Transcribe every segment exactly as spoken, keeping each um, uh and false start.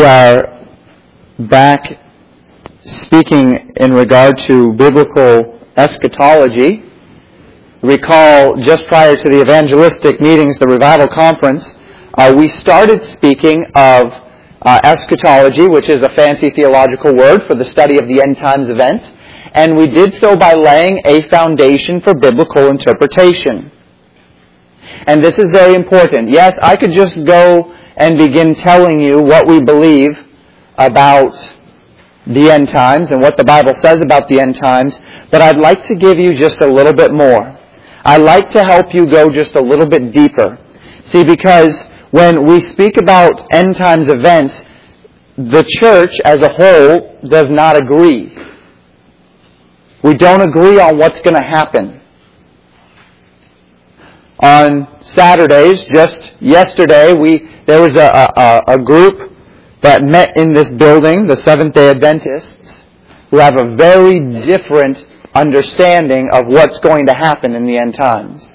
are back speaking in regard to biblical eschatology. Recall, just prior to the evangelistic meetings, the revival conference, uh, we started speaking of uh, eschatology, which is a fancy theological word for the study of the end times event, and we did so by laying a foundation for biblical interpretation. And this is very important. Yes, I could just go and begin telling you what we believe about the end times and what the Bible says about the end times, but I'd like to give you just a little bit more. I'd like to help you go just a little bit deeper. See, because when we speak about end times events, the church as a whole does not agree. We don't agree on what's going to happen. On Saturdays, just yesterday, we there was a, a, a group that met in this building, the Seventh-day Adventists, who have a very different understanding of what's going to happen in the end times.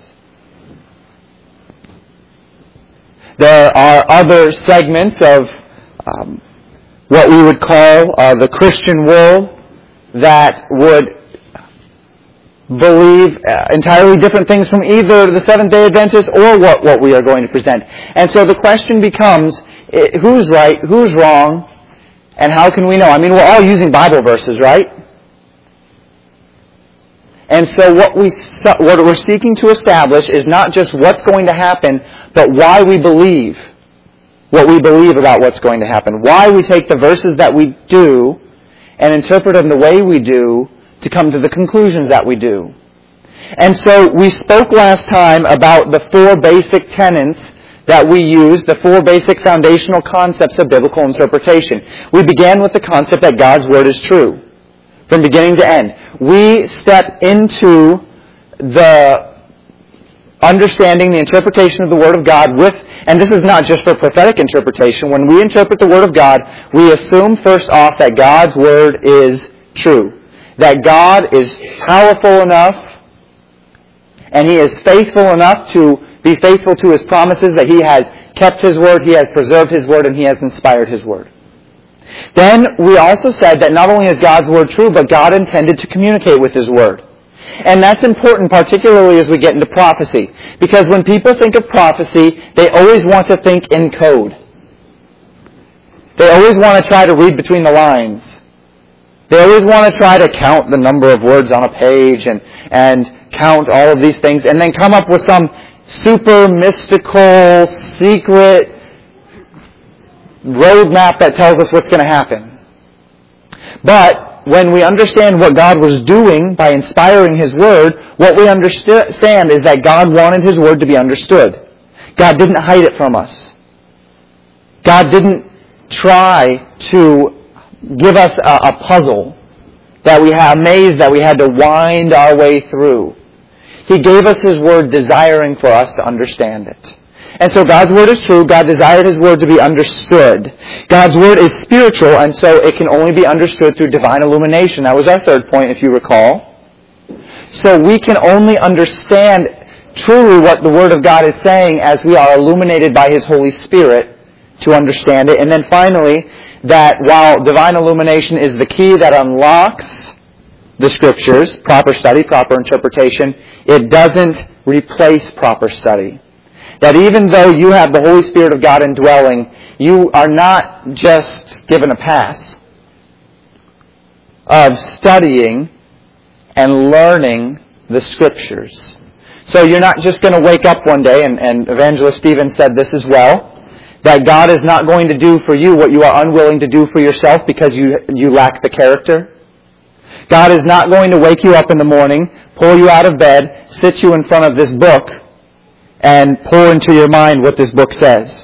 There are other segments of um, what we would call uh, the Christian world that would believe uh, entirely different things from either the Seventh-day Adventists or what, what we are going to present. And so the question becomes, who's right, who's wrong, and how can we know? I mean, we're all using Bible verses, right? And so what, we, what we're seeking to establish is not just what's going to happen, but why we believe what we believe about what's going to happen. Why we take the verses that we do and interpret them the way we do to come to the conclusions that we do. And so we spoke last time about the four basic tenets that we use, the four basic foundational concepts of biblical interpretation. We began with the concept that God's Word is true, from beginning to end. We step into the understanding the interpretation of the Word of God with, and this is not just for prophetic interpretation, when we interpret the Word of God, we assume first off that God's Word is true. That God is powerful enough and He is faithful enough to be faithful to His promises, that He has kept His Word, He has preserved His Word, and He has inspired His Word. Then we also said that not only is God's Word true, but God intended to communicate with His Word. And that's important, particularly as we get into prophecy. Because when people think of prophecy, they always want to think in code. They always want to try to read between the lines. They always want to try to count the number of words on a page and, and count all of these things and then come up with some super mystical, secret roadmap that tells us what's going to happen. But when we understand what God was doing by inspiring His Word, what we understand is that God wanted His Word to be understood. God didn't hide it from us. God didn't try to give us a, a puzzle that we had, a maze that we had to wind our way through. He gave us His Word desiring for us to understand it. And so God's Word is true. God desired His Word to be understood. God's Word is spiritual, and so it can only be understood through divine illumination. That was our third point, if you recall. So we can only understand truly what the Word of God is saying as we are illuminated by His Holy Spirit to understand it. And then finally, that while divine illumination is the key that unlocks the Scriptures, proper study, proper interpretation, it doesn't replace proper study. That even though you have the Holy Spirit of God indwelling, you are not just given a pass of studying and learning the Scriptures. So you're not just going to wake up one day, and, and Evangelist Stephen said this as well, that God is not going to do for you what you are unwilling to do for yourself because you, you lack the character. God is not going to wake you up in the morning, pull you out of bed, sit you in front of this book, and pour into your mind what this book says.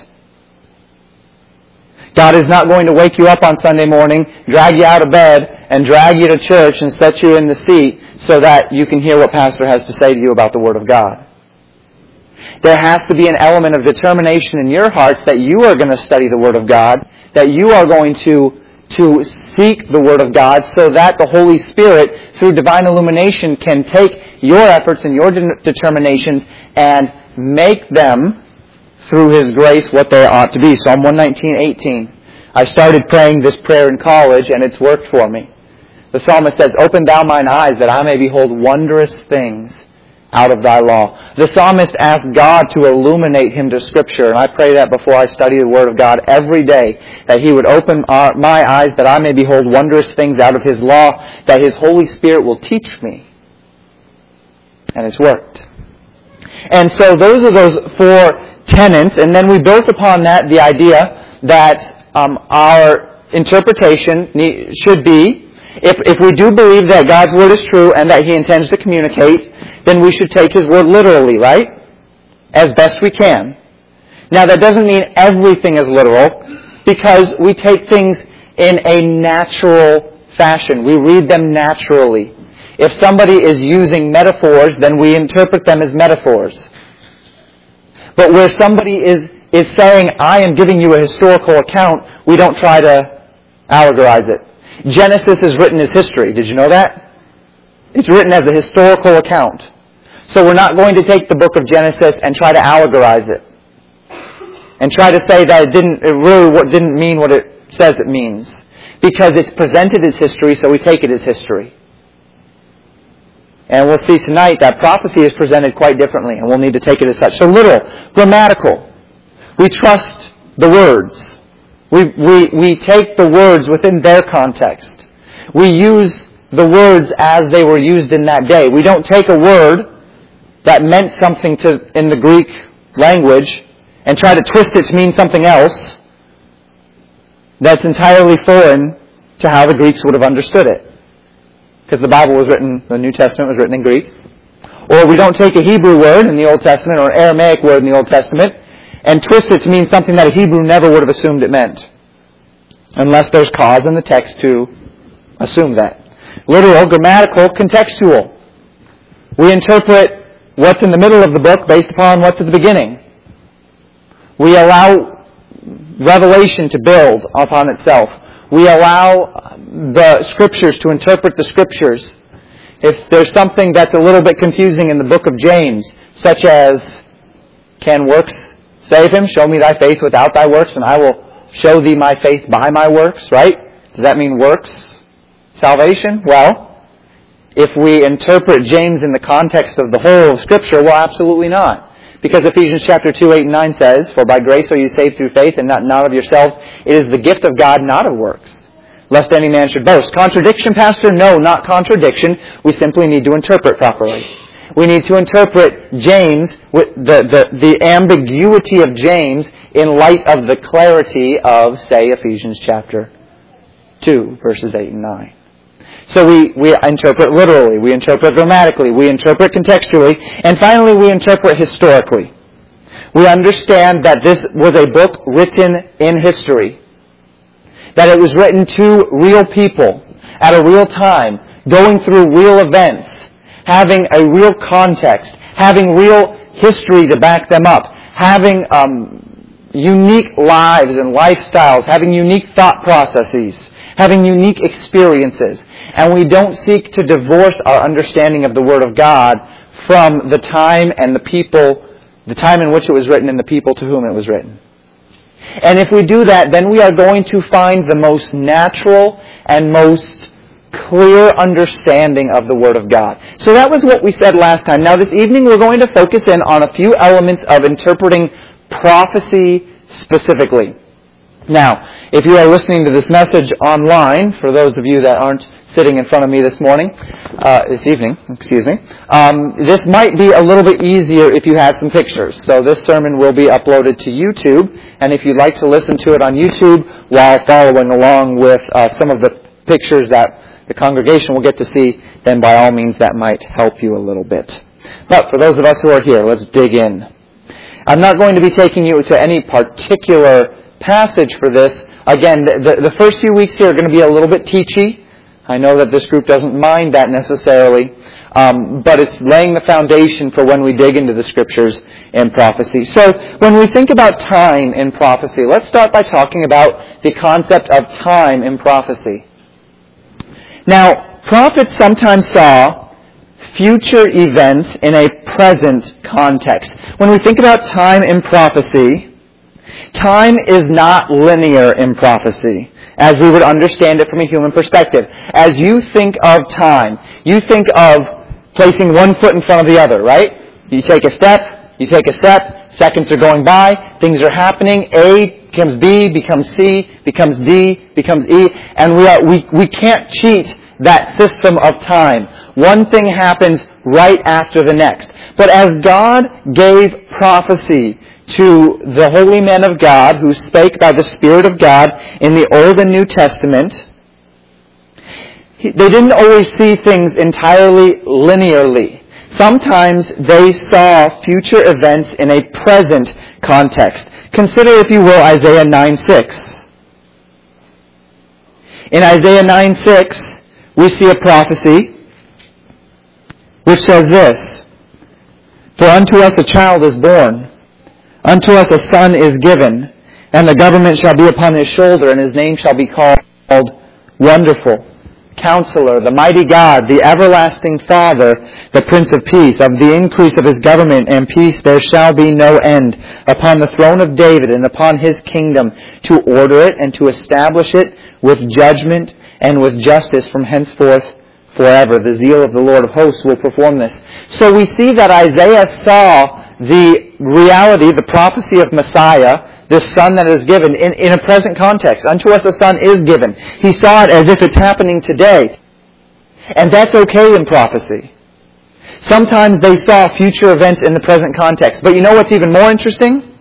God is not going to wake you up on Sunday morning, drag you out of bed, and drag you to church and set you in the seat so that you can hear what Pastor has to say to you about the Word of God. There has to be an element of determination in your hearts that you are going to study the Word of God, that you are going to, to seek the Word of God so that the Holy Spirit, through divine illumination, can take your efforts and your de- determination and make them, through His grace, what they ought to be. Psalm one nineteen, eighteen. I started praying this prayer in college, and it's worked for me. The psalmist says, "Open thou mine eyes, that I may behold wondrous things out of thy law." The psalmist asked God to illuminate him to Scripture, and I pray that before I study the Word of God every day, that He would open our, my eyes, that I may behold wondrous things out of His law, that His Holy Spirit will teach me. And it's worked. And so those are those four tenets, and then we built upon that the idea that um, our interpretation need, should be, if, if we do believe that God's Word is true and that He intends to communicate, then we should take His Word literally, right? As best we can. Now that doesn't mean everything is literal, because we take things in a natural fashion. We read them naturally. If somebody is using metaphors, then we interpret them as metaphors. But where somebody is, is saying, "I am giving you a historical account," we don't try to allegorize it. Genesis is written as history. Did you know that? It's written as a historical account. So we're not going to take the book of Genesis and try to allegorize it. And try to say that it didn't, it really didn't mean what it says it means. Because it's presented as history, so we take it as history. And we'll see tonight that prophecy is presented quite differently, and we'll need to take it as such. So literal, grammatical. We trust the words. We, we, we take the words within their context. We use the words as they were used in that day. We don't take a word that meant something to in the Greek language and try to twist it to mean something else that's entirely foreign to how the Greeks would have understood it. Because the Bible was written, the New Testament was written in Greek. Or we don't take a Hebrew word in the Old Testament or an Aramaic word in the Old Testament and twist it to mean something that a Hebrew never would have assumed it meant. Unless there's cause in the text to assume that. Literal, grammatical, contextual. We interpret what's in the middle of the book based upon what's at the beginning. We allow revelation to build upon itself. We allow the Scriptures to interpret the Scriptures. If there's something that's a little bit confusing in the book of James, such as, "Can works save him? Show me thy faith without thy works, and I will show thee my faith by my works," right? Does that mean works salvation? Well, if we interpret James in the context of the whole of Scripture, well, absolutely not. Because Ephesians chapter two, eight and nine says, "For by grace are you saved through faith, and not, not of yourselves. It is the gift of God, not of works, lest any man should boast." Contradiction, Pastor? No, not contradiction. We simply need to interpret properly. We need to interpret James, with the, the, the ambiguity of James, in light of the clarity of, say, Ephesians chapter two, verses eight and nine. So we, we interpret literally, we interpret grammatically, we interpret contextually, and finally we interpret historically. We understand that this was a book written in history. That it was written to real people, at a real time, going through real events, having a real context, having real history to back them up, having um, unique lives and lifestyles, having unique thought processes, having unique experiences. And we don't seek to divorce our understanding of the Word of God from the time and the people, the time in which it was written and the people to whom it was written. And if we do that, then we are going to find the most natural and most clear understanding of the Word of God. So that was what we said last time. Now this evening we're going to focus in on a few elements of interpreting prophecy specifically. Now, if you are listening to this message online, for those of you that aren't sitting in front of me this morning, uh, this evening, excuse me, um, this might be a little bit easier if you had some pictures. So this sermon will be uploaded to YouTube, and if you'd like to listen to it on YouTube while following along with uh, some of the pictures that the congregation will get to see, then by all means that might help you a little bit. But for those of us who are here, let's dig in. I'm not going to be taking you to any particular passage for this. Again, the, the first few weeks here are going to be a little bit teachy. I know that this group doesn't mind that necessarily, um, but it's laying the foundation for when we dig into the Scriptures and prophecy. So when we think about time in prophecy, let's start by talking about the concept of time in prophecy. Now, prophets sometimes saw future events in a present context. When we think about time in prophecy, Time is not linear in prophecy, as we would understand it from a human perspective. As you think of time, you think of placing one foot in front of the other, right? You take a step, you take a step, seconds are going by, things are happening, A becomes B, becomes C, becomes D, becomes E, and we, are, we, we can't cheat that system of time. One thing happens right after the next. But as God gave prophecy to the holy men of God who spake by the Spirit of God in the Old and New Testament, they didn't always see things entirely linearly. Sometimes they saw future events in a present context. Consider, if you will, Isaiah nine six. In Isaiah nine six, we see a prophecy which says this: For unto us a child is born, unto us a son is given, and the government shall be upon his shoulder, and his name shall be called Wonderful, Counselor, the Mighty God, the Everlasting Father, the Prince of Peace. Of the increase of his government and peace there shall be no end, upon the throne of David and upon his kingdom, to order it and to establish it with judgment and with justice from henceforth forever. The zeal of the Lord of hosts will perform this. So we see that Isaiah saw the reality, the prophecy of Messiah, this son that is given, in, in a present context. Unto us a son is given. He saw it as if it's happening today. And that's okay in prophecy. Sometimes they saw future events in the present context. But you know what's even more interesting?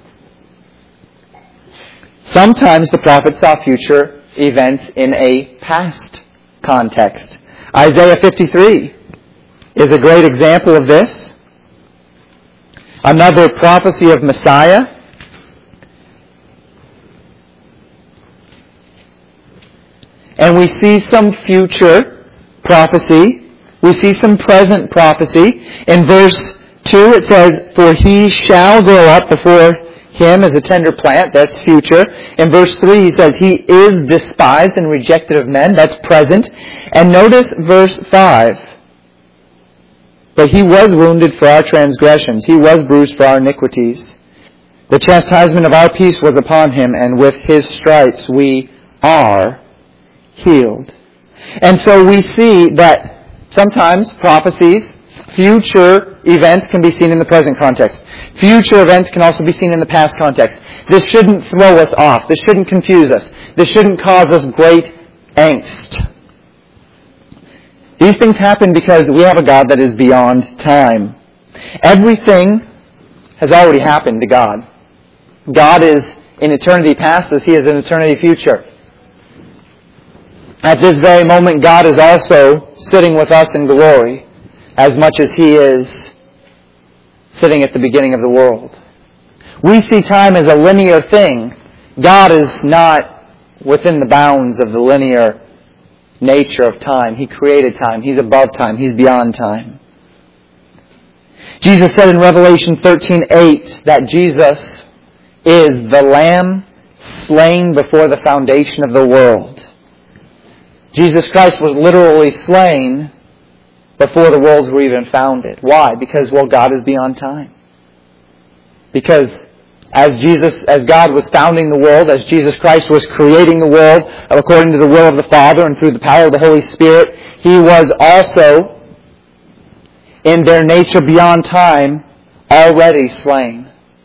Sometimes the prophet saw future events in a past context. Isaiah fifty-three is a great example of this. Another prophecy of Messiah. And we see some future prophecy. We see some present prophecy. In verse two it says, For he shall grow up before him as a tender plant. That's future. In verse three he says, He is despised and rejected of men. That's present. And notice verse five. But he was wounded for our transgressions. He was bruised for our iniquities. The chastisement of our peace was upon him, and with his stripes we are healed. And so we see that sometimes prophecies, future events can be seen in the present context. Future events can also be seen in the past context. This shouldn't throw us off. This shouldn't confuse us. This shouldn't cause us great angst. These things happen because we have a God that is beyond time. Everything has already happened to God. God is in eternity past as He is in eternity future. At this very moment, God is also sitting with us in glory as much as He is sitting at the beginning of the world. We see time as a linear thing. God is not within the bounds of the linear nature of time. He created time. He's above time. He's beyond time. Jesus said in Revelation thirteen eight that Jesus is the Lamb slain before the foundation of the world. Jesus Christ was literally slain before the worlds were even founded. Why? Because, well, God is beyond time. Because as Jesus, as God was founding the world, as Jesus Christ was creating the world according to the will of the Father and through the power of the Holy Spirit, He was also, in their nature beyond time, already slain.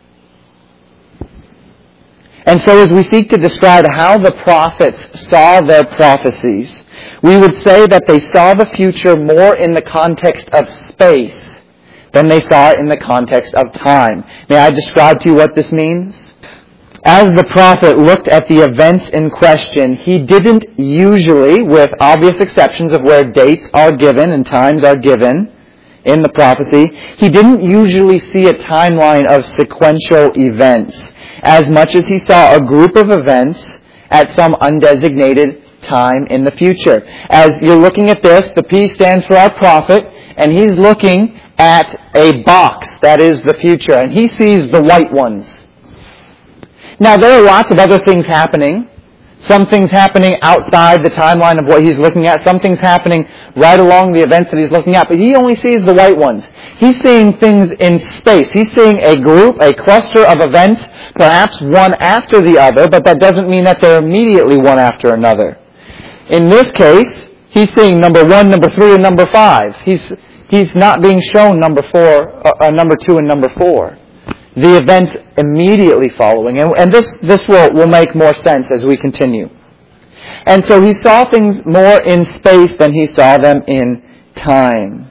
And so as we seek to describe how the prophets saw their prophecies, we would say that they saw the future more in the context of space than they saw it in the context of time. May I describe to you what this means? As the prophet looked at the events in question, he didn't usually, with obvious exceptions of where dates are given and times are given in the prophecy, he didn't usually see a timeline of sequential events as much as he saw a group of events at some undesignated time in the future. As you're looking at this, the P stands for our prophet, and he's looking at a box that is the future, and he sees the white ones. Now, there are lots of other things happening. Some things happening outside the timeline of what he's looking at. Some things happening right along the events that he's looking at. But he only sees the white ones. He's seeing things in space. He's seeing a group, a cluster of events, perhaps one after the other, but that doesn't mean that they're immediately one after another. In this case, he's seeing number one, number three, and number five. He's he's not being shown number four, uh, number two, and number four. The events immediately following. And, and this, this will, will make more sense as we continue. And so he saw things more in space than he saw them in time.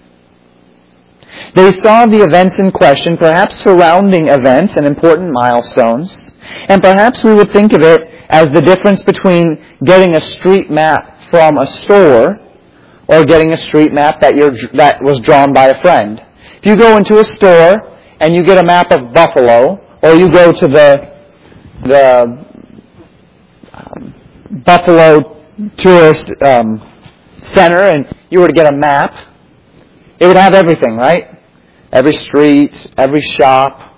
They saw the events in question, perhaps surrounding events and important milestones. And perhaps we would think of it as the difference between getting a street map from a store or getting a street map that, you're, that was drawn by a friend. If you go into a store and you get a map of Buffalo, or you go to the the um, Buffalo Tourist um, Center and you were to get a map, it would have everything, right? Every street, every shop.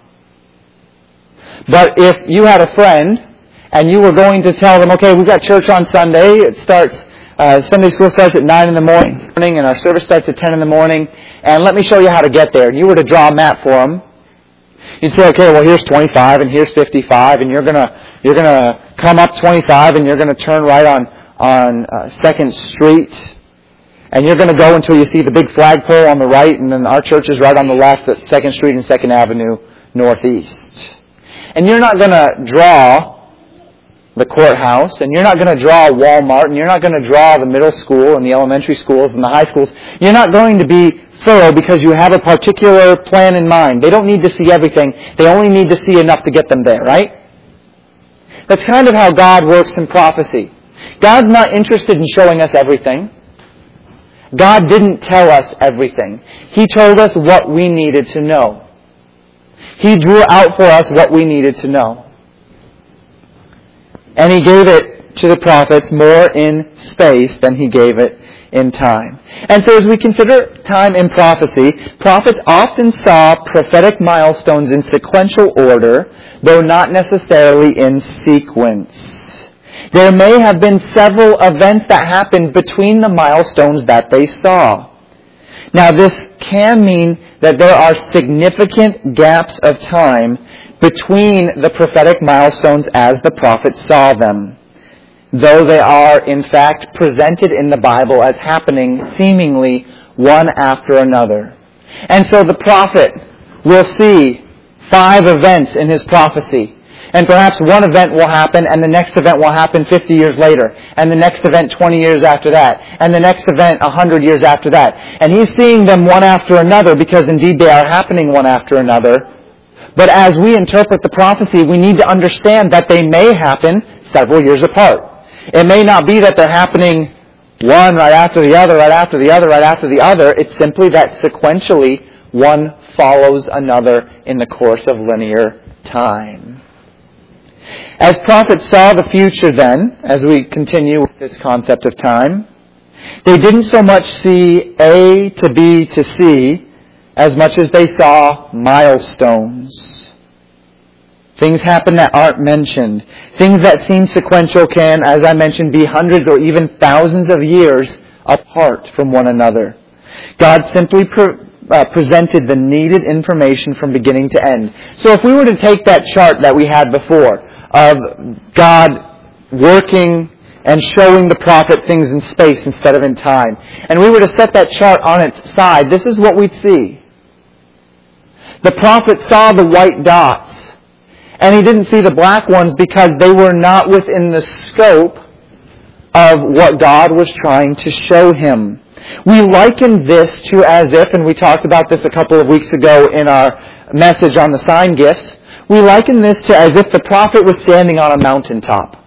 But if you had a friend and you were going to tell them, okay, we've got church on Sunday, it starts, uh, Sunday school starts at nine in the morning, and our service starts at ten in the morning, and let me show you how to get there. And you were to draw a map for them. You'd say, okay, well, here's twenty-five and here's fifty-five, and you're gonna you're gonna come up twenty-five and you're gonna turn right on on uh, Second Street, and you're gonna go until you see the big flagpole on the right, and then our church is right on the left at Second Street and Second Avenue Northeast. And you're not gonna draw the courthouse, and you're not gonna draw Walmart, and you're not gonna draw the middle school and the elementary schools and the high schools. You're not going to be thorough because you have a particular plan in mind. They don't need to see everything. They only need to see enough to get them there, right? That's kind of how God works in prophecy. God's not interested in showing us everything. God didn't tell us everything. He told us what we needed to know. He drew out for us what we needed to know. And He gave it to the prophets more in space than He gave it in time. And so as we consider time in prophecy, prophets often saw prophetic milestones in sequential order, though not necessarily in sequence. There may have been several events that happened between the milestones that they saw. Now this can mean that there are significant gaps of time between the prophetic milestones as the prophets saw them, though they are, in fact, presented in the Bible as happening seemingly one after another. And so the prophet will see five events in his prophecy. And perhaps one event will happen, and the next event will happen fifty years later, and the next event twenty years after that, and the next event one hundred years after that. And he's seeing them one after another because indeed they are happening one after another. But as we interpret the prophecy, we need to understand that they may happen several years apart. It may not be that they're happening one right after the other, right after the other, right after the other. It's simply that sequentially one follows another in the course of linear time. As prophets saw the future then, as we continue with this concept of time, they didn't so much see A to B to C as much as they saw milestones. Things happen that aren't mentioned. Things that seem sequential can, as I mentioned, be hundreds or even thousands of years apart from one another. God simply pre- uh, presented the needed information from beginning to end. So if we were to take that chart that we had before of God working and showing the prophet things in space instead of in time, and we were to set that chart on its side, this is what we'd see. The prophet saw the white dots, and he didn't see the black ones because they were not within the scope of what God was trying to show him. We liken this to as if, and we talked about this a couple of weeks ago in our message on the sign gifts, we liken this to as if the prophet was standing on a mountaintop.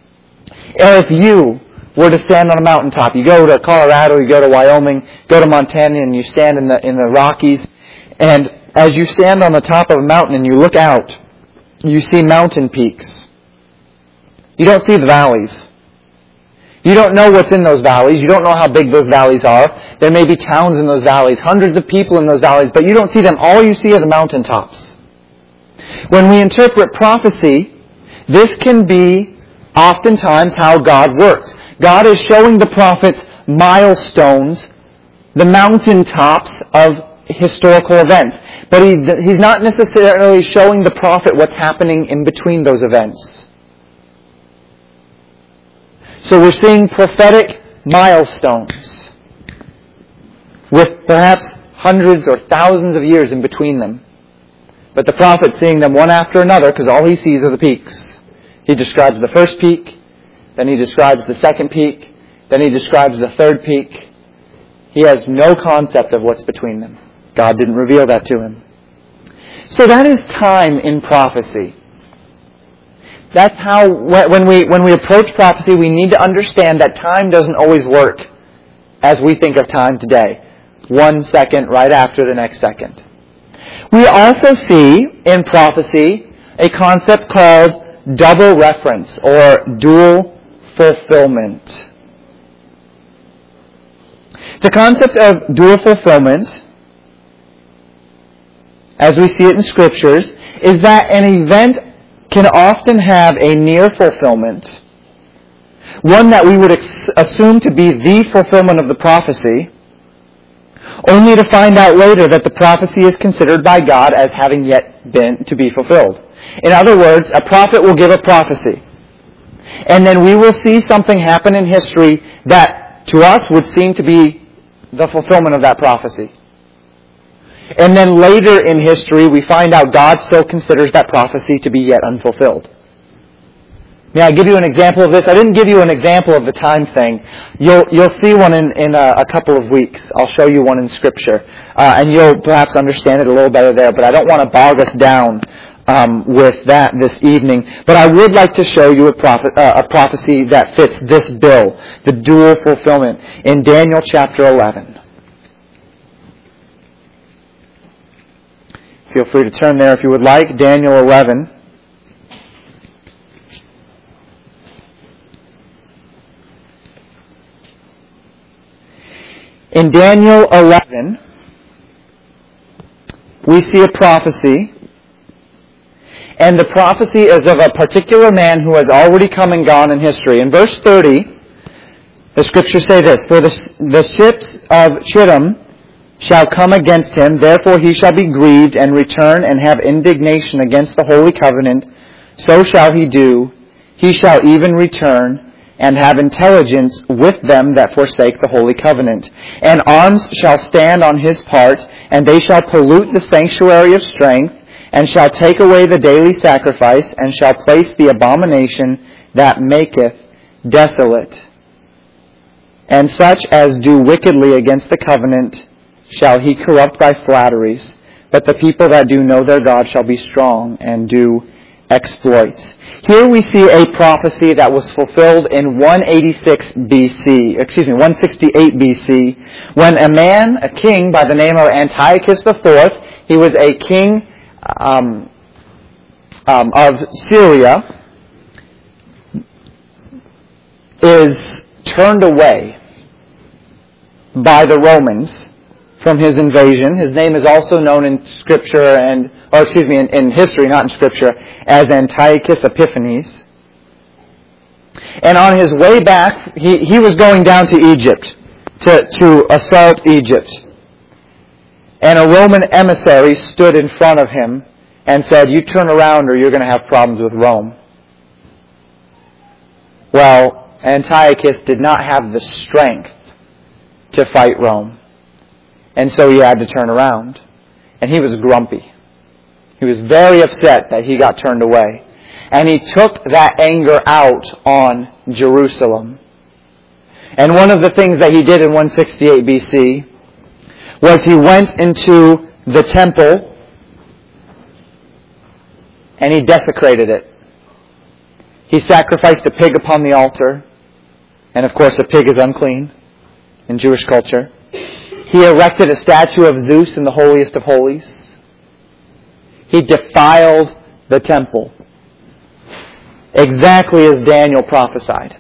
Or if you were to stand on a mountaintop, you go to Colorado, you go to Wyoming, go to Montana, and you stand in the in the Rockies, and as you stand on the top of a mountain and you look out, you see mountain peaks. You don't see the valleys. You don't know what's in those valleys. You don't know how big those valleys are. There may be towns in those valleys, hundreds of people in those valleys, but you don't see them. All you see are the mountaintops. When we interpret prophecy, this can be oftentimes how God works. God is showing the prophets milestones, the mountaintops of historical events. But he, he's not necessarily showing the prophet what's happening in between those events. So we're seeing prophetic milestones with perhaps hundreds or thousands of years in between them. But the prophet's seeing them one after another because all he sees are the peaks. He describes the first peak, then he describes the second peak, then he describes the third peak. He has no concept of what's between them. God didn't reveal that to him. So that is time in prophecy. That's how, when we, when we approach prophecy, we need to understand that time doesn't always work as we think of time today. One second right after the next second. We also see in prophecy a concept called double reference or dual fulfillment. The concept of dual fulfillment, as we see it in Scriptures, is that an event can often have a near fulfillment, one that we would ex- assume to be the fulfillment of the prophecy, only to find out later that the prophecy is considered by God as having yet been to be fulfilled. In other words, a prophet will give a prophecy, and then we will see something happen in history that to us would seem to be the fulfillment of that prophecy. And then later in history, we find out God still considers that prophecy to be yet unfulfilled. May I give you an example of this? I didn't give you an example of the time thing. You'll you'll see one in, in a, a couple of weeks. I'll show you one in Scripture. Uh, and you'll perhaps understand it a little better there. But I don't want to bog us down um, with that this evening. But I would like to show you a, prophet, uh, a prophecy that fits this bill, the dual fulfillment, in Daniel chapter eleven. Feel free to turn there if you would like. Daniel eleven. In Daniel eleven, we see a prophecy. And the prophecy is of a particular man who has already come and gone in history. In verse thirty, the Scriptures say this, "For the, the ships of Chittim shall come against him, therefore he shall be grieved and return and have indignation against the holy covenant. So shall he do. He shall even return and have intelligence with them that forsake the holy covenant. And arms shall stand on his part, and they shall pollute the sanctuary of strength, and shall take away the daily sacrifice, and shall place the abomination that maketh desolate. And such as do wickedly against the covenant shall he corrupt by flatteries. But the people that do know their God shall be strong and do exploits." Here we see a prophecy that was fulfilled in one eighty-six B C, excuse me, one sixty-eight B C, when a man, a king by the name of Antiochus the Fourth, he was a king um, um, of Syria, is turned away by the Romans from his invasion. His name is also known in Scripture and, or excuse me, in, in history, not in Scripture, as Antiochus Epiphanes. And on his way back, he, he was going down to Egypt to, to assault Egypt. And a Roman emissary stood in front of him and said, "You turn around or you're going to have problems with Rome." Well, Antiochus did not have the strength to fight Rome. And so he had to turn around. And he was grumpy. He was very upset that he got turned away. And he took that anger out on Jerusalem. And one of the things that he did in one sixty-eight B C was he went into the temple and he desecrated it. He sacrificed a pig upon the altar. And of course a pig is unclean in Jewish culture. He erected a statue of Zeus in the holiest of holies. He defiled the temple. Exactly as Daniel prophesied.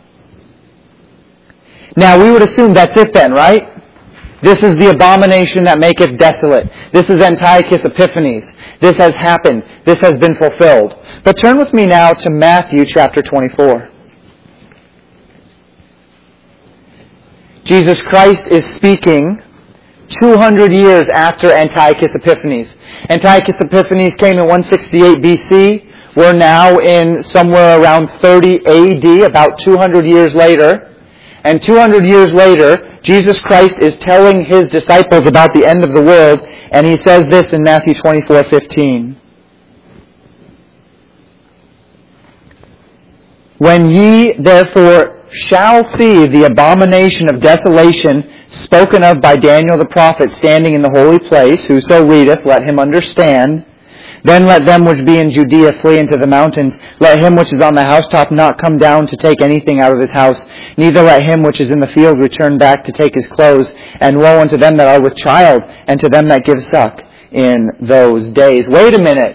Now we would assume that's it then, right? This is the abomination that maketh desolate. This is Antiochus Epiphanes. This has happened. This has been fulfilled. But turn with me now to Matthew chapter twenty-four. Jesus Christ is speaking two hundred years after Antiochus Epiphanes. Antiochus Epiphanes came in one sixty-eight B C. We're now in somewhere around thirty A D, about two hundred years later. And two hundred years later, Jesus Christ is telling His disciples about the end of the world, and He says this in Matthew twenty-four fifteen. When ye therefore shall see the abomination of desolation spoken of by Daniel the prophet standing in the holy place, whoso readeth, let him understand. Then let them which be in Judea flee into the mountains. Let him which is on the housetop not come down to take anything out of his house. Neither let him which is in the field return back to take his clothes. And woe unto them that are with child, and to them that give suck in those days. Wait a minute.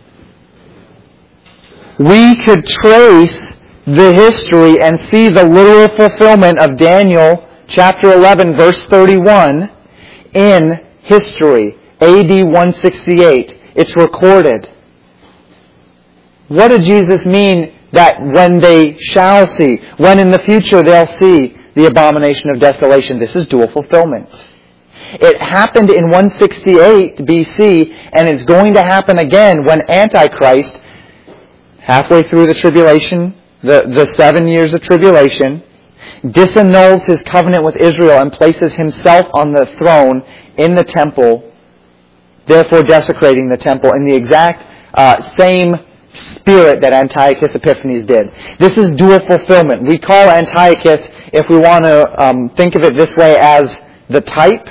We could trace the history and see the literal fulfillment of Daniel chapter eleven verse thirty-one in history. A D one sixty-eight. It's recorded. What did Jesus mean that when they shall see, when in the future they'll see the abomination of desolation? This is dual fulfillment. It happened in one sixty-eight B C, and it's going to happen again when Antichrist, halfway through the tribulation, the, the seven years of tribulation, disannuls his covenant with Israel and places himself on the throne in the temple, therefore desecrating the temple in the exact uh, same spirit that Antiochus Epiphanes did. This is dual fulfillment. We call Antiochus, if we want to um, think of it this way, as the type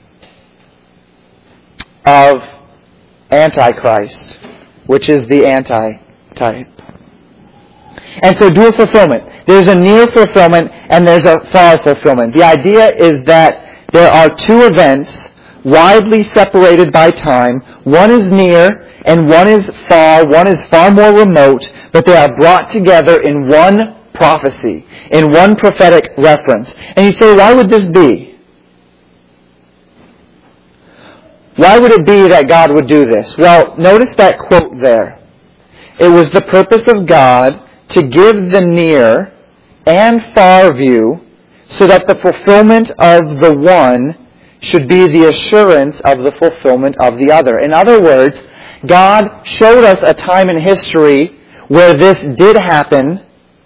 of Antichrist, which is the anti-type. And so dual fulfillment. There's a near fulfillment and there's a far fulfillment. The idea is that there are two events widely separated by time. One is near and one is far. One is far more remote, but they are brought together in one prophecy, in one prophetic reference. And you say, why would this be? Why would it be that God would do this? Well, notice that quote there. It was the purpose of God to give the near and far view so that the fulfillment of the one should be the assurance of the fulfillment of the other. In other words, God showed us a time in history where this did happen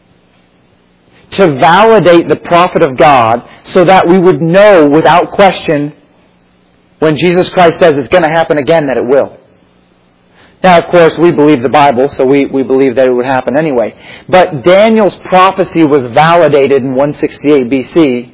to validate the prophet of God so that we would know without question when Jesus Christ says it's going to happen again that it will. Now, of course, we believe the Bible, so we, we believe that it would happen anyway. But Daniel's prophecy was validated in one sixty-eight B C.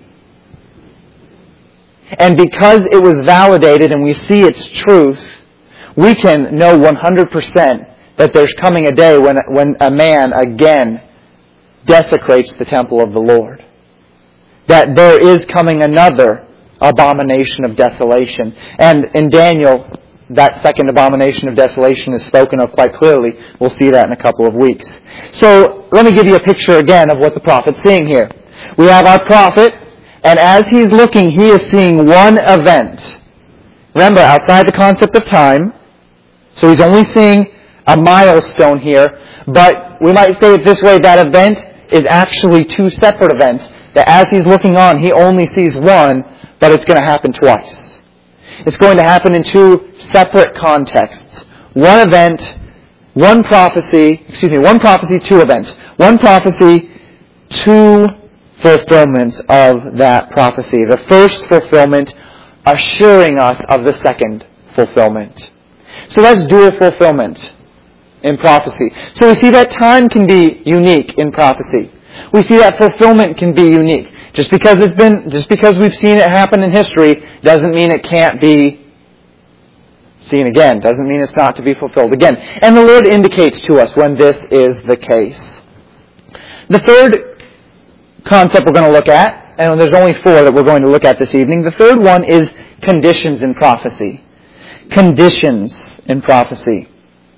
And because it was validated and we see its truth, we can know one hundred percent that there's coming a day when, when a man again desecrates the temple of the Lord. That there is coming another abomination of desolation. And in Daniel, that second abomination of desolation is spoken of quite clearly. We'll see that in a couple of weeks. So let me give you a picture again of what the prophet's seeing here. We have our prophet, and as he's looking, he is seeing one event. Remember, outside the concept of time, so he's only seeing a milestone here, but we might say it this way, that event is actually two separate events. That as he's looking on, he only sees one, but it's going to happen twice. It's going to happen in two separate contexts. One event, one prophecy, excuse me, one prophecy, two events. One prophecy, two fulfillments of that prophecy. The first fulfillment assuring us of the second fulfillment. So that's dual fulfillment in prophecy. So we see that time can be unique in prophecy. We see that fulfillment can be unique. Just because it's been, just because we've seen it happen in history doesn't mean it can't be seen again. Doesn't mean it's not to be fulfilled again. And the Lord indicates to us when this is the case. The third concept we're going to look at, and there's only four that we're going to look at this evening. The third one is conditions in prophecy. Conditions in prophecy.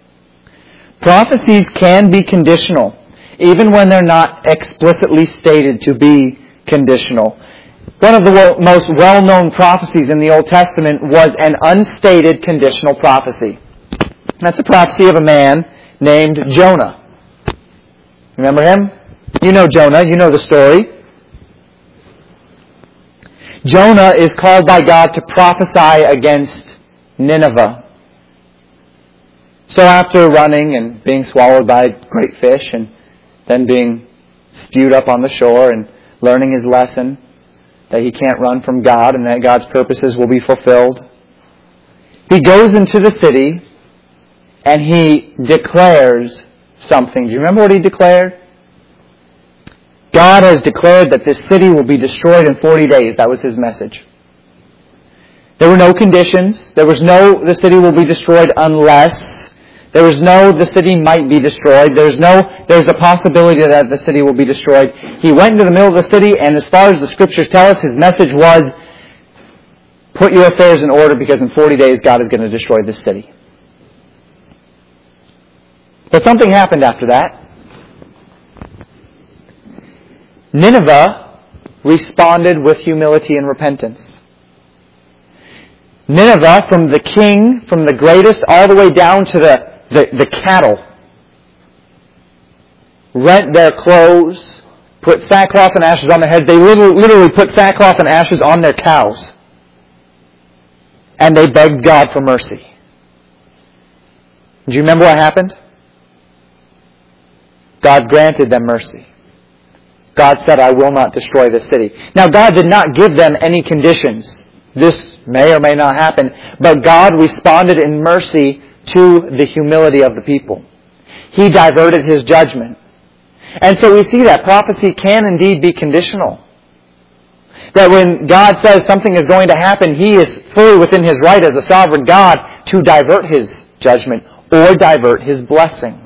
Prophecies can be conditional, even when they're not explicitly stated to be conditional. One of the most well-known prophecies in the Old Testament was an unstated conditional prophecy. That's a prophecy of a man named Jonah. Remember him? You know Jonah. You know the story. Jonah is called by God to prophesy against Nineveh. So after running and being swallowed by a great fish and then being spewed up on the shore and learning his lesson that he can't run from God and that God's purposes will be fulfilled, he goes into the city and he declares something. Do you remember what he declared? God has declared that this city will be destroyed in forty days. That was his message. There were no conditions. There was no, the city will be destroyed unless. There was no, the city might be destroyed. There's no, there's a possibility that the city will be destroyed. He went into the middle of the city, and as far as the Scriptures tell us, his message was, put your affairs in order because in forty days God is going to destroy this city. But something happened after that. Nineveh responded with humility and repentance. Nineveh, from the king, from the greatest, all the way down to the, the, the cattle, rent their clothes, put sackcloth and ashes on their heads. They literally, literally put sackcloth and ashes on their cows. And they begged God for mercy. Do you remember what happened? God granted them mercy. God said, I will not destroy this city. Now, God did not give them any conditions. This may or may not happen. But God responded in mercy to the humility of the people. He diverted His judgment. And so we see that prophecy can indeed be conditional. That when God says something is going to happen, He is fully within His right as a sovereign God to divert His judgment or divert His blessings.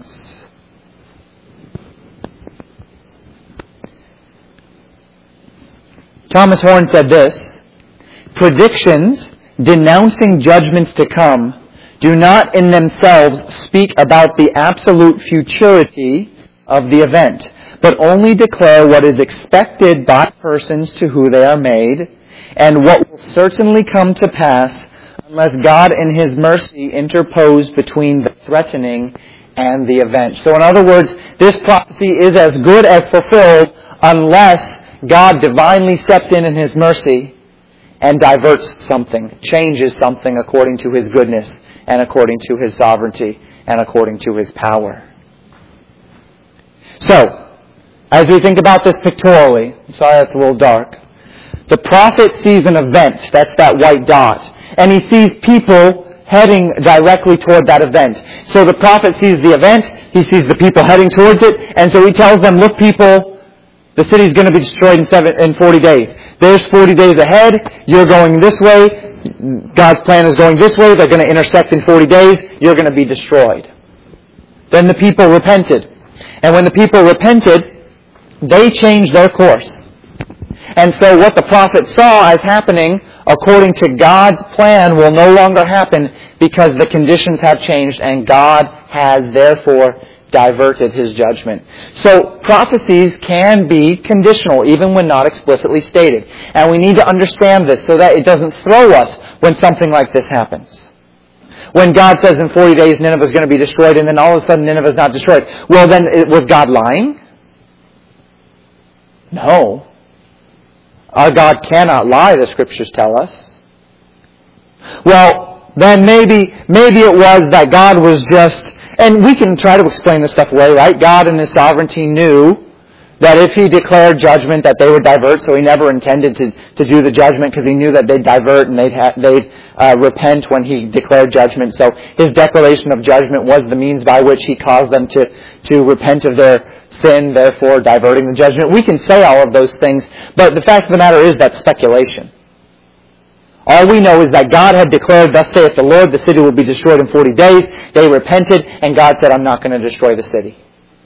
Thomas Horn said this, predictions denouncing judgments to come do not in themselves speak about the absolute futurity of the event, but only declare what is expected by persons to whom they are made, and what will certainly come to pass unless God in His mercy interpose between the threatening and the event. So in other words, this prophecy is as good as fulfilled unless God divinely steps in in His mercy and diverts something, changes something according to His goodness and according to His sovereignty and according to His power. So, as we think about this pictorially, I'm sorry that's a little dark, the prophet sees an event, that's that white dot, and he sees people heading directly toward that event. So the prophet sees the event, he sees the people heading towards it, and so he tells them, look people, the city is going to be destroyed in, seven, in forty days. There's forty days ahead. You're going this way. God's plan is going this way. They're going to intersect in forty days. You're going to be destroyed. Then the people repented. And when the people repented, they changed their course. And so what the prophet saw as happening according to God's plan will no longer happen because the conditions have changed and God has therefore diverted His judgment. So prophecies can be conditional even when not explicitly stated. And we need to understand this so that it doesn't throw us when something like this happens. When God says in forty days Nineveh is going to be destroyed and then all of a sudden Nineveh is not destroyed. Well then, was God lying? No. Our God cannot lie, the Scriptures tell us. Well, then maybe, maybe it was that God was just, and we can try to explain this stuff away, right? God in His sovereignty knew that if He declared judgment that they would divert, so He never intended to, to do the judgment because He knew that they'd divert and they'd, ha- they'd uh, repent when He declared judgment. So His declaration of judgment was the means by which He caused them to, to repent of their sin, therefore diverting the judgment. We can say all of those things, but the fact of the matter is that's speculation. All we know is that God had declared, thus saith the Lord, the city will be destroyed in forty days. They repented, and God said, I'm not going to destroy the city.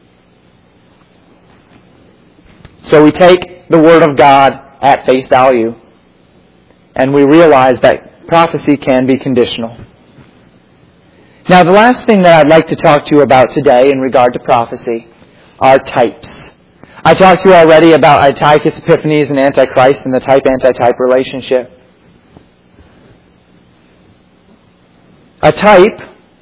So we take the Word of God at face value, and we realize that prophecy can be conditional. Now, the last thing that I'd like to talk to you about today in regard to prophecy are types. I talked to you already about Antiochus Epiphanes and Antichrist and the type-antitype relationship. A type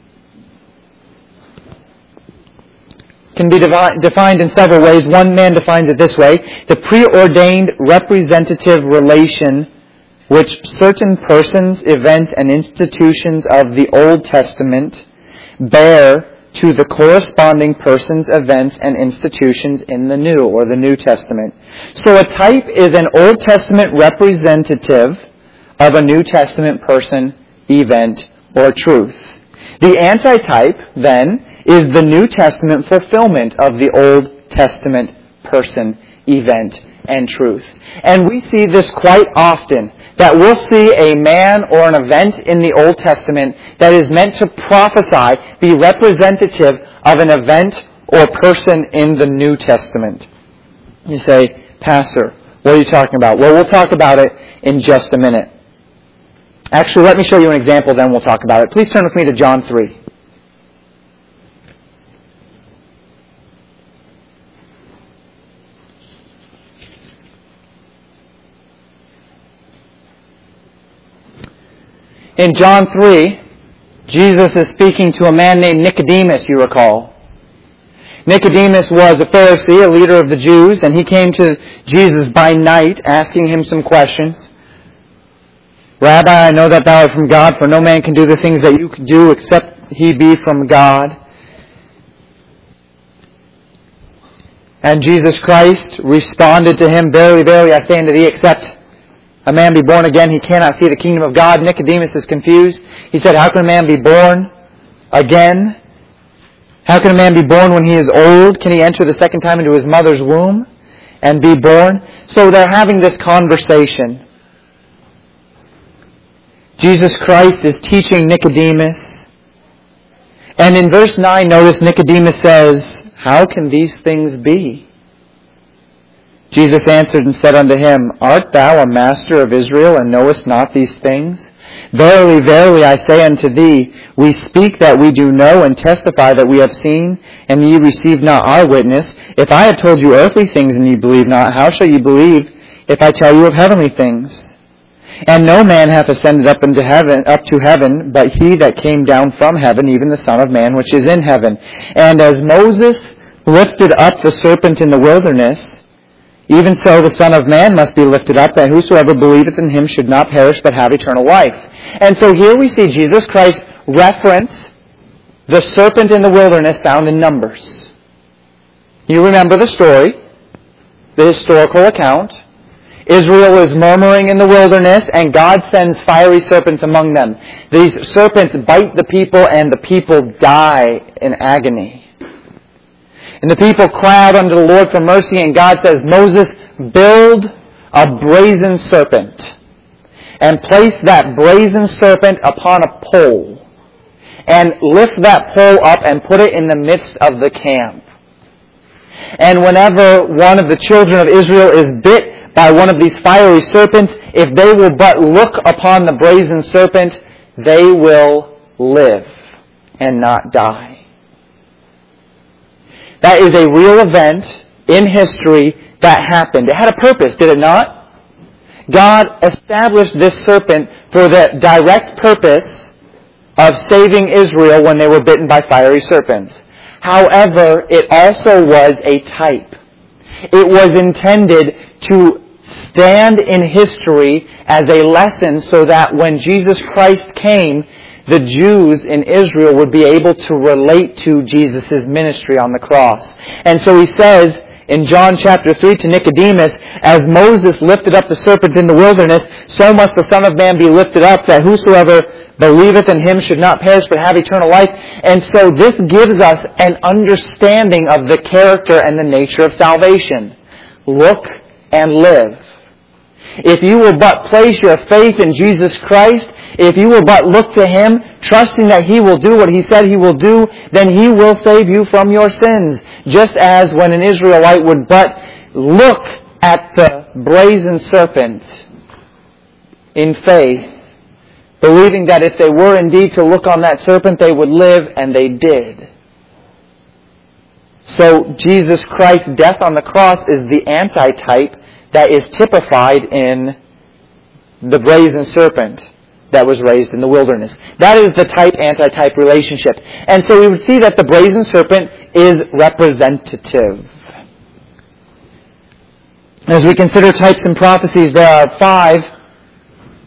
can be devi- defined in several ways. One man defines it this way: the preordained representative relation which certain persons, events, and institutions of the Old Testament bear to the corresponding persons, events, and institutions in the New, or the New Testament. So a type is an Old Testament representative of a New Testament person, event, or truth. The antitype, then, is the New Testament fulfillment of the Old Testament person, event, and truth. And we see this quite often, that we'll see a man or an event in the Old Testament that is meant to prophesy, be representative of an event or person in the New Testament. You say, Pastor, what are you talking about? Well, we'll talk about it in just a minute. Actually, let me show you an example, then we'll talk about it. Please turn with me to John three. In John three, Jesus is speaking to a man named Nicodemus, you recall. Nicodemus was a Pharisee, a leader of the Jews, and he came to Jesus by night asking him some questions. Rabbi, I know that thou art from God, for no man can do the things that you can do except he be from God. And Jesus Christ responded to him, Verily, verily, I say unto thee, except a man be born again, he cannot see the kingdom of God. Nicodemus is confused. He said, how can a man be born again? How can a man be born when he is old? Can he enter the second time into his mother's womb and be born? So they're having this conversation. Jesus Christ is teaching Nicodemus. And in verse nine, notice Nicodemus says, how can these things be? Jesus answered and said unto him, Art thou a master of Israel, and knowest not these things? Verily, verily, I say unto thee, we speak that we do know, and testify that we have seen, and ye receive not our witness. If I have told you earthly things, and ye believe not, how shall ye believe if I tell you of heavenly things? And no man hath ascended up into heaven, up to heaven, but he that came down from heaven, even the Son of Man, which is in heaven. And as Moses lifted up the serpent in the wilderness, even so the Son of Man must be lifted up, that whosoever believeth in him should not perish, but have eternal life. And so here we see Jesus Christ reference the serpent in the wilderness found in Numbers. You remember the story, the historical account. Israel is murmuring in the wilderness, and God sends fiery serpents among them. These serpents bite the people, and the people die in agony. And the people cry out unto the Lord for mercy, and God says, Moses, build a brazen serpent, and place that brazen serpent upon a pole, and lift that pole up and put it in the midst of the camp. And whenever one of the children of Israel is bit by one of these fiery serpents, if they will but look upon the brazen serpent, they will live and not die. That is a real event in history that happened. It had a purpose, did it not? God established this serpent for the direct purpose of saving Israel when they were bitten by fiery serpents. However, it also was a type. It was intended to stand in history as a lesson so that when Jesus Christ came, the Jews in Israel would be able to relate to Jesus' ministry on the cross. And so he says in John chapter three to Nicodemus, as Moses lifted up the serpent in the wilderness, so must the Son of Man be lifted up, that whosoever believeth in him should not perish but have eternal life. And so this gives us an understanding of the character and the nature of salvation. Look and live. If you will but place your faith in Jesus Christ, if you will but look to Him, trusting that He will do what He said He will do, then He will save you from your sins. Just as when an Israelite would but look at the brazen serpent in faith, believing that if they were indeed to look on that serpent, they would live, and they did. So Jesus Christ's death on the cross is the antitype that is typified in the brazen serpent that was raised in the wilderness. That is the type-antitype relationship. And so we would see that the brazen serpent is representative. As we consider types and prophecies, there are five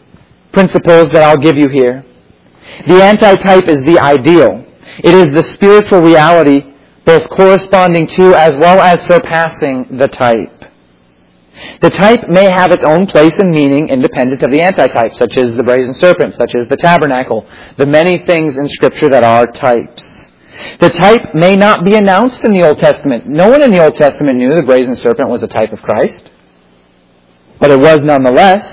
principles that I'll give you here. The antitype is the ideal. It is the spiritual reality both corresponding to as well as surpassing the type. The type may have its own place and meaning independent of the antitype, such as the brazen serpent, such as the tabernacle, the many things in Scripture that are types. The type may not be announced in the Old Testament. No one in the Old Testament knew the brazen serpent was a type of Christ, but it was nonetheless.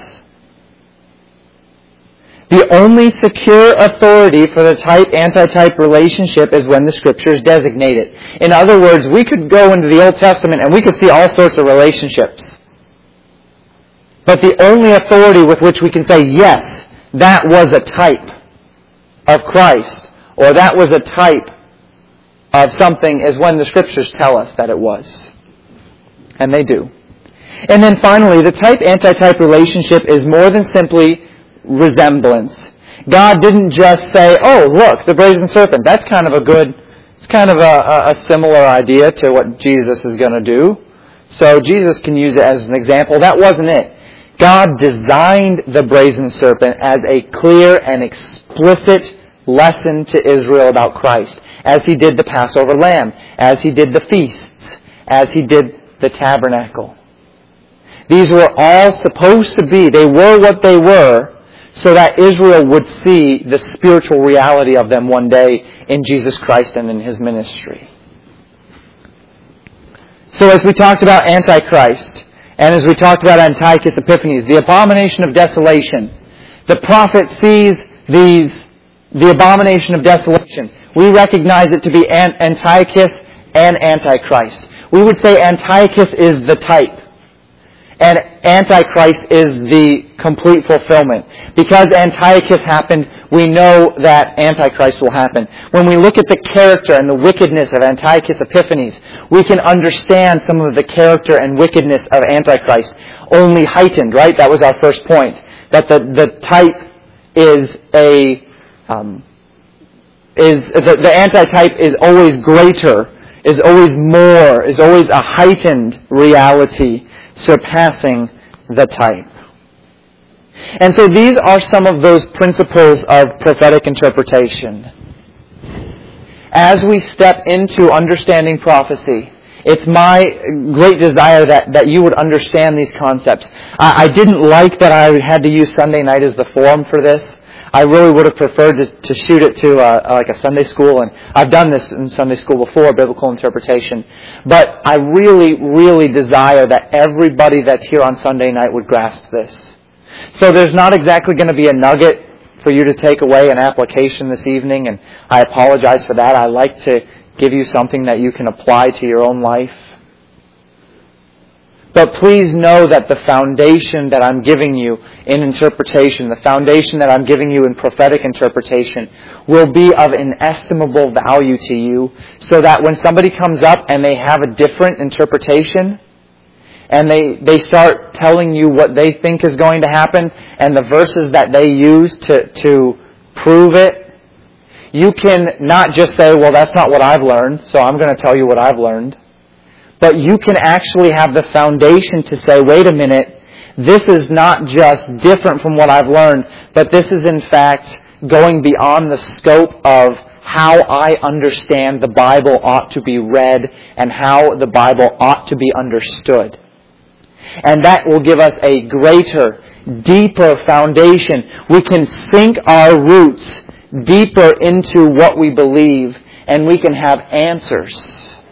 The only secure authority for the type-antitype relationship is when the Scriptures designate it. In other words, we could go into the Old Testament and we could see all sorts of relationships. But the only authority with which we can say, yes, that was a type of Christ, or that was a type of something, is when the Scriptures tell us that it was. And they do. And then finally, the type-antitype relationship is more than simply resemblance. God didn't just say, oh, look, the brazen serpent. That's kind of a good, it's kind of a, a similar idea to what Jesus is going to do. So Jesus can use it as an example. That wasn't it. God designed the brazen serpent as a clear and explicit lesson to Israel about Christ, as He did the Passover lamb, as He did the feasts, as He did the tabernacle. These were all supposed to be, they were what they were, so that Israel would see the spiritual reality of them one day in Jesus Christ and in His ministry. So as we talked about Antichrist, and as we talked about Antiochus Epiphanes, the abomination of desolation, the prophet sees these, the abomination of desolation. We recognize it to be Antiochus and Antichrist. We would say Antiochus is the type, and Antichrist is the complete fulfillment. Because Antiochus happened, we know that Antichrist will happen. When we look at the character and the wickedness of Antiochus Epiphanes, we can understand some of the character and wickedness of Antichrist, only heightened, right? That was our first point. That the, the type is a, um, is, the, the antitype is always greater, is always more, is always a heightened reality, surpassing the type. And so these are some of those principles of prophetic interpretation. As we step into understanding prophecy, it's my great desire that, that you would understand these concepts. I, I didn't like that I had to use Sunday night as the forum for this. I really would have preferred to, to shoot it to uh, like a Sunday school, and I've done this in Sunday school before, biblical interpretation. But I really, really desire that everybody that's here on Sunday night would grasp this. So there's not exactly going to be a nugget for you to take away, an application this evening, and I apologize for that. I like to give you something that you can apply to your own life. But please know that the foundation that I'm giving you in interpretation, the foundation that I'm giving you in prophetic interpretation, will be of inestimable value to you, so that when somebody comes up and they have a different interpretation, and they, they start telling you what they think is going to happen, and the verses that they use to, to prove it, you can not just say, well, that's not what I've learned, so I'm going to tell you what I've learned. But you can actually have the foundation to say, wait a minute, this is not just different from what I've learned, but this is in fact going beyond the scope of how I understand the Bible ought to be read and how the Bible ought to be understood. And that will give us a greater, deeper foundation. We can sink our roots deeper into what we believe, and we can have answers.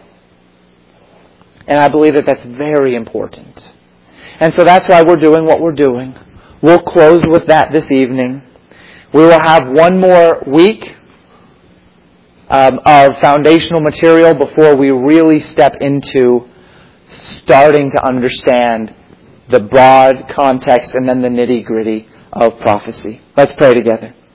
And I believe that that's very important. And so that's why we're doing what we're doing. We'll close with that this evening. We will have one more week um, of foundational material before we really step into starting to understand the broad context and then the nitty-gritty of prophecy. Let's pray together.